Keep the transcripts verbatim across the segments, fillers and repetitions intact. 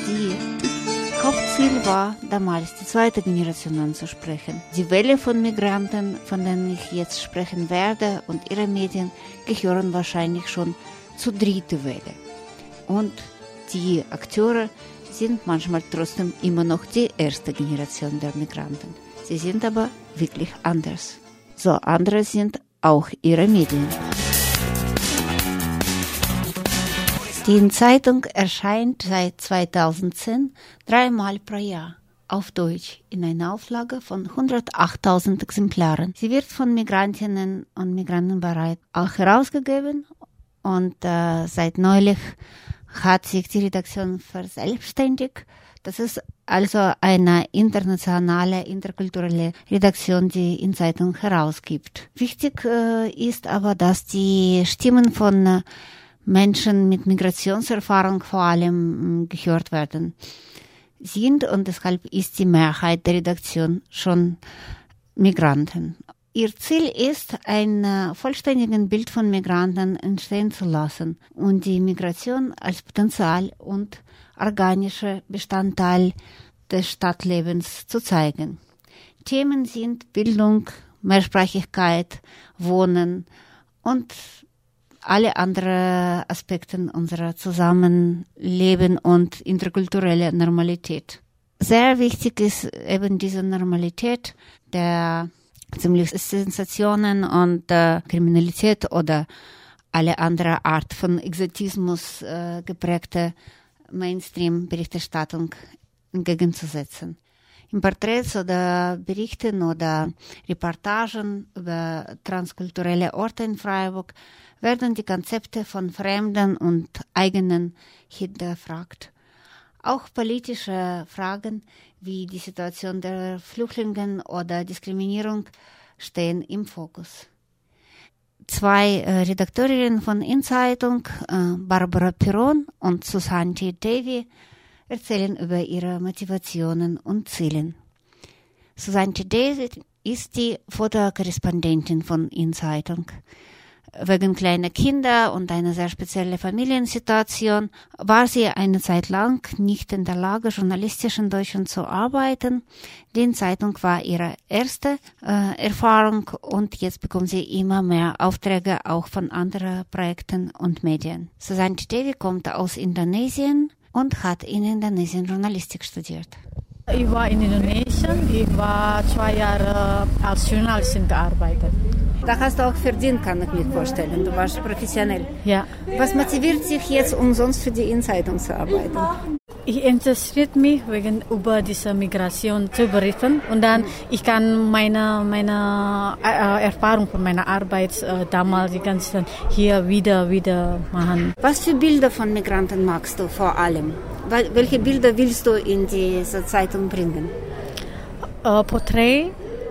Die Hauptziel war damals, die zweite Generation anzusprechen. Die Welle von Migranten, von denen ich jetzt sprechen werde, und ihre Medien gehören wahrscheinlich schon zur dritten Welle. Und die Akteure sind manchmal trotzdem immer noch die erste Generation der Migranten. Sie sind aber wirklich anders. So anders sind auch ihre Medien. Die Zeitung erscheint seit zweitausendzehn dreimal pro Jahr auf Deutsch in einer Auflage von hundertachttausend Exemplaren. Sie wird von Migrantinnen und Migranten bereit auch herausgegeben und äh, seit neulich hat sich die Redaktion verselbstständigt. Das ist also eine internationale, interkulturelle Redaktion, die in Zeitung herausgibt. Wichtig äh, ist aber, dass die Stimmen von äh, Menschen mit Migrationserfahrung vor allem gehört werden sind und deshalb ist die Mehrheit der Redaktion schon Migranten. Ihr Ziel ist, ein uh, vollständiges Bild von Migranten entstehen zu lassen und die Migration als Potenzial und organischer Bestandteil des Stadtlebens zu zeigen. Themen sind Bildung, Mehrsprachigkeit, Wohnen und alle anderen Aspekte unserer Zusammenleben und interkulturelle Normalität. Sehr wichtig ist eben diese Normalität der ziemlich Sensationen und äh, Kriminalität oder alle andere Art von Exotismus äh, geprägte Mainstream-Berichterstattung entgegenzusetzen. In Porträts oder Berichten oder Reportagen über transkulturelle Orte in Freiburg werden die Konzepte von Fremden und Eigenen hinterfragt. Auch politische Fragen wie die Situation der Flüchtlinge oder Diskriminierung stehen im Fokus. Zwei äh, Redakteurinnen von In-Zeitung, äh, Barbara Piron und Susanne Davy, erzählen über ihre Motivationen und Ziele. Susanne Davy ist die Fotokorrespondentin von In-Zeitung. Wegen kleiner Kinder und einer sehr speziellen Familiensituation war sie eine Zeit lang nicht in der Lage, journalistisch in Deutschland zu arbeiten. Die Zeitung war ihre erste äh, Erfahrung und jetzt bekommt sie immer mehr Aufträge auch von anderen Projekten und Medien. Susanne Davy kommt aus Indonesien und hat in Indonesien Journalistik studiert. Ich war in Indonesien, ich war zwei Jahre als Journalistin gearbeitet. Da hast du auch verdient, kann ich mir vorstellen. Du warst professionell. Ja. Was motiviert dich jetzt, umsonst für die In-Zeitung zu arbeiten? Ich interessiert mich wegen über diese Migration zu berichten und dann ich kann meine meine äh, Erfahrung von meiner Arbeit äh, damals die ganzen hier wieder wieder machen. Was für Bilder von Migranten magst du vor allem? Welche Bilder willst du in diese Zeitung bringen? Äh, Porträt.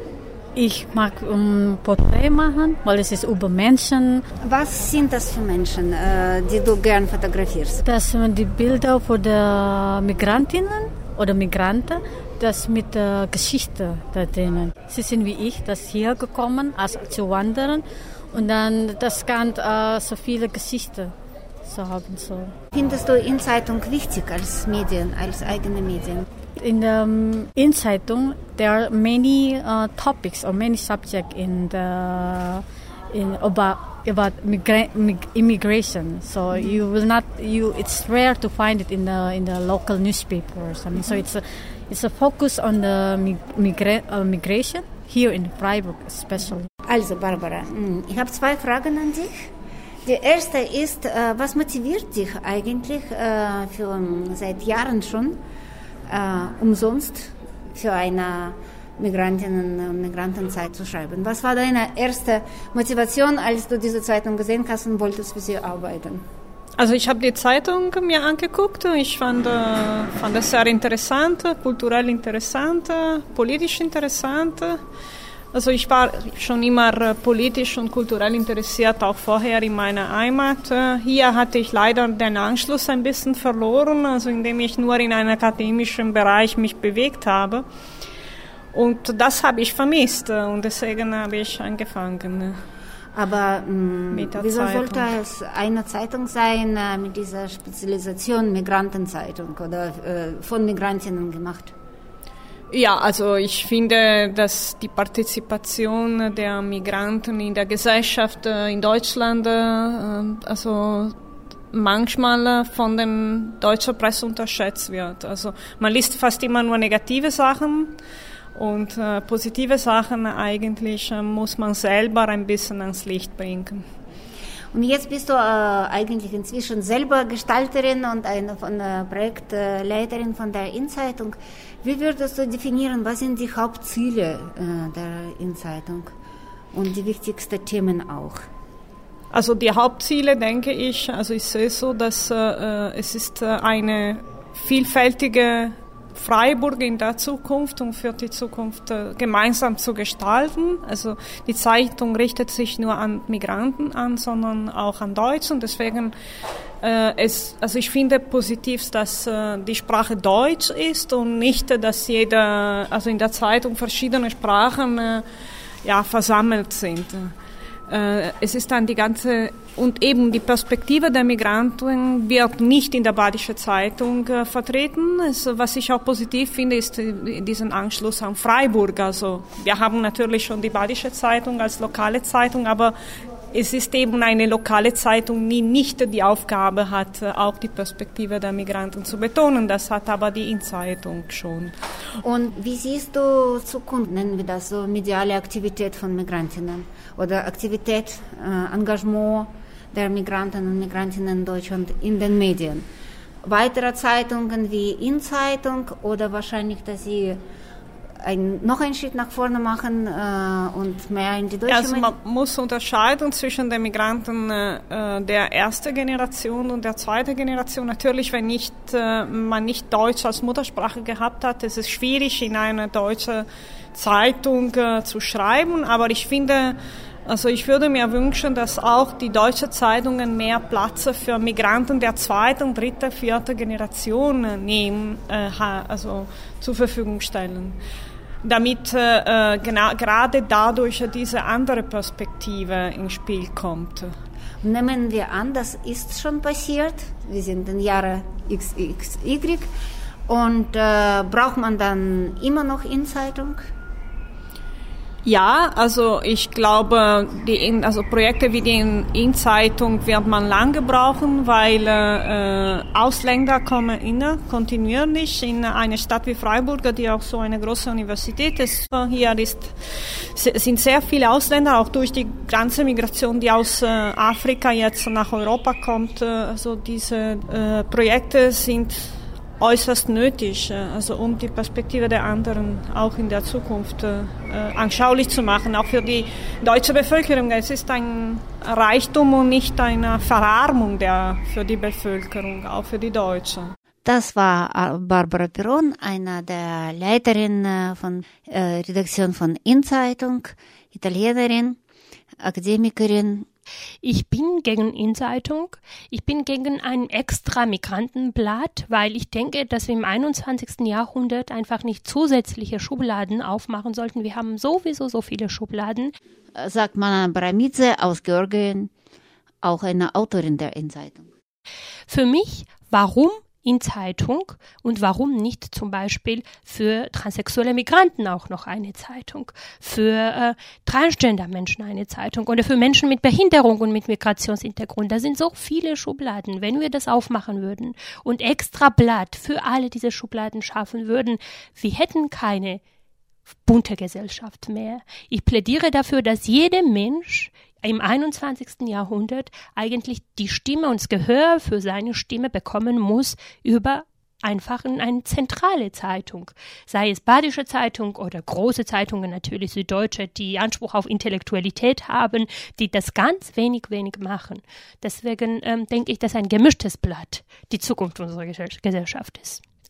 Ich mag um, Porträt machen, weil es ist über Menschen. Was sind das für Menschen, äh, die du gern fotografierst? Das sind die Bilder von den Migrantinnen oder Migranten, das mit der Geschichte da drinnen. Sie sind wie ich, das hier gekommen, als zu wandern und dann das kann äh, so viele Geschichten so haben. So. Findest du In-Zeitung wichtig als Medien, als eigene Medien? In der um, In-Zeitung, there are many uh, topics or many subjects in the in about about migra- mig- immigration. So mm-hmm. you will not you. It's rare to find it in the in the local newspaper or something. Mm-hmm. So it's a it's a focus on the migra- uh, migration here in Freiburg especially. Also Barbara, ich habe zwei Fragen an dich. Die erste ist, was motiviert dich eigentlich für seit Jahren schon Uh, umsonst für eine Migrantinnen- und Migrantenzeit zu schreiben. Was war deine erste Motivation, als du diese Zeitung gesehen hast und wolltest für sie arbeiten? Also ich habe die Zeitung mir angeguckt. Ich fand, äh, fand es sehr interessant, kulturell interessant, politisch interessant. Also ich war schon immer politisch und kulturell interessiert, auch vorher in meiner Heimat. Hier hatte ich leider den Anschluss ein bisschen verloren, also indem ich nur in einem akademischen Bereich mich bewegt habe. Und das habe ich vermisst und deswegen habe ich angefangen. Aber mh, wieso Zeitung. sollte es eine Zeitung sein äh, mit dieser Spezialisation Migrantenzeitung oder äh, von Migrantinnen gemacht? Ja, also ich finde, dass die Partizipation der Migranten in der Gesellschaft äh, in Deutschland äh, also manchmal von der deutschen Presse unterschätzt wird. Also man liest fast immer nur negative Sachen. Und äh, positive Sachen eigentlich äh, muss man selber ein bisschen ans Licht bringen. Und jetzt bist du äh, eigentlich inzwischen selber Gestalterin und eine von der Projektleiterin von der InZeitung. Wie würdest du definieren, was sind die Hauptziele äh, der InZeitung und die wichtigsten Themen auch? Also die Hauptziele, denke ich, also ich sehe so, dass äh, es ist äh, eine vielfältige Freiburg in der Zukunft und für die Zukunft äh, gemeinsam zu gestalten. Also die Zeitung richtet sich nur an Migranten an, sondern auch an Deutschen. Deswegen äh, es, also ich finde positiv, dass äh, die Sprache Deutsch ist und nicht, dass jeder, also in der Zeitung verschiedene Sprachen äh, ja versammelt sind. Äh, es ist dann die ganze und eben die Perspektive der Migranten wird nicht in der Badische Zeitung äh, vertreten. Also, was ich auch positiv finde, ist äh, diesen Anschluss an Freiburg. Also wir haben natürlich schon die Badische Zeitung als lokale Zeitung, aber es ist eben eine lokale Zeitung, die nicht die Aufgabe hat, äh, auch die Perspektive der Migranten zu betonen. Das hat aber die InZeitung schon. Und wie siehst du Zukunft, nennen wir das so, mediale Aktivität von Migrantinnen oder Aktivität, äh, Engagement der Migranten und Migrantinnen in Deutschland in den Medien? Weitere Zeitungen wie InZeitung oder wahrscheinlich, dass sie ein, noch einen Schritt nach vorne machen äh, und mehr in die deutsche Also man muss unterscheiden zwischen den Migranten äh, der ersten Generation und der zweiten Generation. Natürlich, wenn nicht, äh, man nicht Deutsch als Muttersprache gehabt hat, ist es schwierig, in einer deutschen Zeitung äh, zu schreiben. Aber ich finde, also ich würde mir wünschen, dass auch die deutschen Zeitungen mehr Platz für Migranten der zweiten, dritten, vierten Generation nehmen, äh, also zur Verfügung stellen. Damit äh, genau, gerade dadurch diese andere Perspektive ins Spiel kommt. Nehmen wir an, das ist schon passiert. Wir sind im Jahre X X Y. Und äh, braucht man dann immer noch InZeitung? Ja, also ich glaube, die, also Projekte wie die InZeitung wird man lange brauchen, weil äh, Ausländer kommen immer kontinuierlich in eine Stadt wie Freiburg, die auch so eine große Universität ist. Hier ist, sind sehr viele Ausländer, auch durch die ganze Migration, die aus äh, Afrika jetzt nach Europa kommt. Also diese äh, Projekte sind äußerst nötig, also um die Perspektive der anderen auch in der Zukunft äh, anschaulich zu machen, auch für die deutsche Bevölkerung. Es ist ein Reichtum und nicht eine Verarmung der, für die Bevölkerung, auch für die Deutschen. Das war Barbara Peron, einer der Leiterinnen von äh, Redaktion von InZeitung, Italienerin, Akademikerin. Ich bin gegen InZeitung. Ich bin gegen ein extra Migrantenblatt, weil ich denke, dass wir im einundzwanzigsten Jahrhundert einfach nicht zusätzliche Schubladen aufmachen sollten. Wir haben sowieso so viele Schubladen. Sagt Mana Baramidze aus Georgien, auch eine Autorin der InZeitung. Für mich, warum InZeitung und warum nicht zum Beispiel für transsexuelle Migranten auch noch eine Zeitung, für äh, Transgender-Menschen eine Zeitung oder für Menschen mit Behinderung und mit Migrationshintergrund. Da sind so viele Schubladen. Wenn wir das aufmachen würden und extra Blatt für alle diese Schubladen schaffen würden, wir hätten keine bunte Gesellschaft mehr. Ich plädiere dafür, dass jeder Mensch im einundzwanzigsten Jahrhundert eigentlich die Stimme und das Gehör für seine Stimme bekommen muss über einfach eine zentrale Zeitung, sei es Badische Zeitung oder große Zeitungen, natürlich Süddeutsche, die Anspruch auf Intellektualität haben, die das ganz wenig, wenig machen. Deswegen ähm, denke ich, dass ein gemischtes Blatt die Zukunft unserer Gesellschaft ist.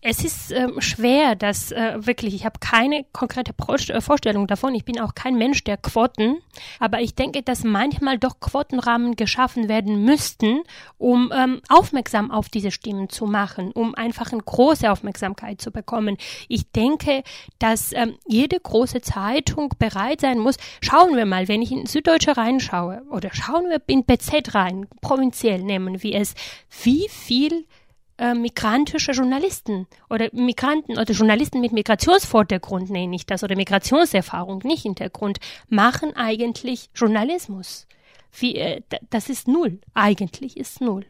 Es ist ähm, schwer, dass äh, wirklich, ich habe keine konkrete Pro- Vorstellung davon. Ich bin auch kein Mensch der Quoten, aber ich denke, dass manchmal doch Quotenrahmen geschaffen werden müssten, um ähm, aufmerksam auf diese Stimmen zu machen, um einfach eine große Aufmerksamkeit zu bekommen. Ich denke, dass ähm, jede große Zeitung bereit sein muss. Schauen wir mal, wenn ich in Süddeutsche reinschaue oder schauen wir in B Z rein, provinziell nehmen wir es, wie viel Äh, migrantische Journalisten oder Migranten oder Journalisten mit Migrationsvordergrund, nenne ich das, oder Migrationserfahrung, nicht Hintergrund, machen eigentlich Journalismus. Wie, äh, das ist null. Eigentlich ist null.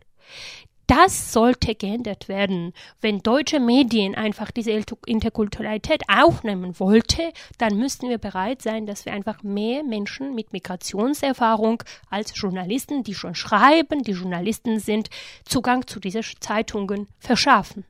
Das sollte geändert werden. Wenn deutsche Medien einfach diese Interkulturalität aufnehmen wollte, dann müssten wir bereit sein, dass wir einfach mehr Menschen mit Migrationserfahrung als Journalisten, die schon schreiben, die Journalisten sind, Zugang zu diesen Zeitungen verschaffen.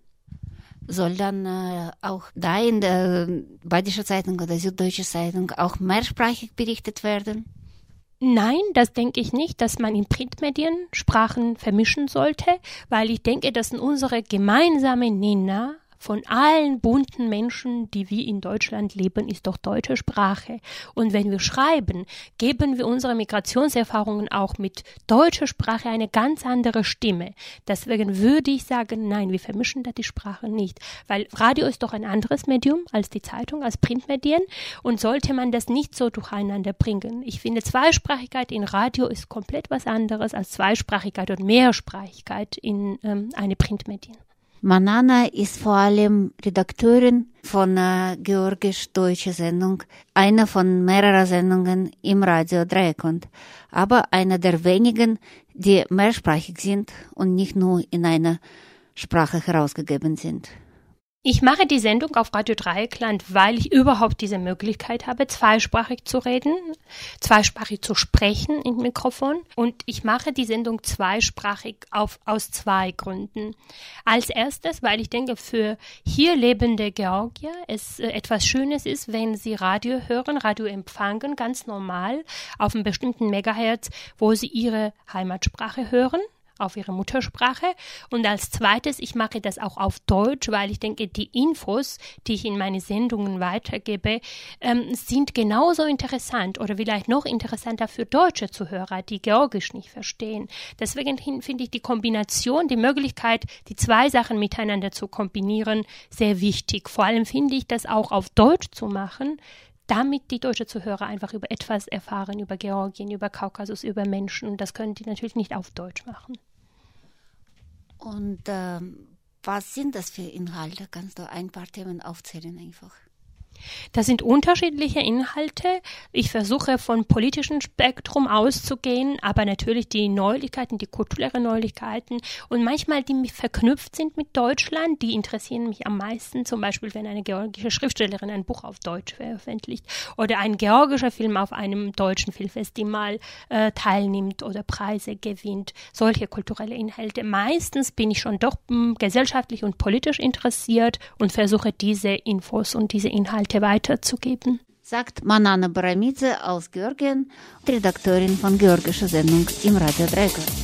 Soll dann äh, auch da in der Badische Zeitung oder Süddeutsche Zeitung auch mehrsprachig berichtet werden? Nein, das denke ich nicht, dass man in Printmedien Sprachen vermischen sollte, weil ich denke, dass unsere gemeinsame Nenner von allen bunten Menschen, die wir in Deutschland leben, ist doch deutsche Sprache. Und wenn wir schreiben, geben wir unsere Migrationserfahrungen auch mit deutscher Sprache eine ganz andere Stimme. Deswegen würde ich sagen, nein, wir vermischen da die Sprache nicht. Weil Radio ist doch ein anderes Medium als die Zeitung, als Printmedien. Und sollte man das nicht so durcheinander bringen. Ich finde, Zweisprachigkeit in Radio ist komplett was anderes als Zweisprachigkeit und Mehrsprachigkeit in ähm, eine Printmedien. Manana ist vor allem Redakteurin von einer georgisch-deutschen Sendung, einer von mehreren Sendungen im Radio Dreieckland, aber einer der wenigen, die mehrsprachig sind und nicht nur in einer Sprache herausgegeben sind. Ich mache die Sendung auf Radio Dreieckland, weil ich überhaupt diese Möglichkeit habe, zweisprachig zu reden, zweisprachig zu sprechen im Mikrofon. Und ich mache die Sendung zweisprachig auf, aus zwei Gründen. Als erstes, weil ich denke, für hier lebende Georgier es äh, etwas Schönes ist, wenn sie Radio hören, Radio empfangen, ganz normal, auf einem bestimmten Megahertz, wo sie ihre Heimatsprache hören, auf ihre Muttersprache. Und als zweites, ich mache das auch auf Deutsch, weil ich denke, die Infos, die ich in meine Sendungen weitergebe, ähm, sind genauso interessant oder vielleicht noch interessanter für deutsche Zuhörer, die Georgisch nicht verstehen. Deswegen finde ich die Kombination, die Möglichkeit, die zwei Sachen miteinander zu kombinieren, sehr wichtig. Vor allem finde ich das auch auf Deutsch zu machen, damit die deutschen Zuhörer einfach über etwas erfahren, über Georgien, über Kaukasus, über Menschen. Und das können die natürlich nicht auf Deutsch machen. Und ähm, was sind das für Inhalte? Kannst du ein paar Themen aufzählen einfach? Das sind unterschiedliche Inhalte. Ich versuche von politischem Spektrum auszugehen, aber natürlich die Neuigkeiten, die kulturellen Neuigkeiten und manchmal die verknüpft sind mit Deutschland, die interessieren mich am meisten. Zum Beispiel, wenn eine georgische Schriftstellerin ein Buch auf Deutsch veröffentlicht oder ein georgischer Film auf einem deutschen Filmfestival äh, teilnimmt oder Preise gewinnt. Solche kulturelle Inhalte. Meistens bin ich schon doch mh, gesellschaftlich und politisch interessiert und versuche diese Infos und diese Inhalte weiterzugeben. Sagt Manana Baramidze aus Georgien, Redakteurin von Georgischer Sendung im Radio Dreieckland.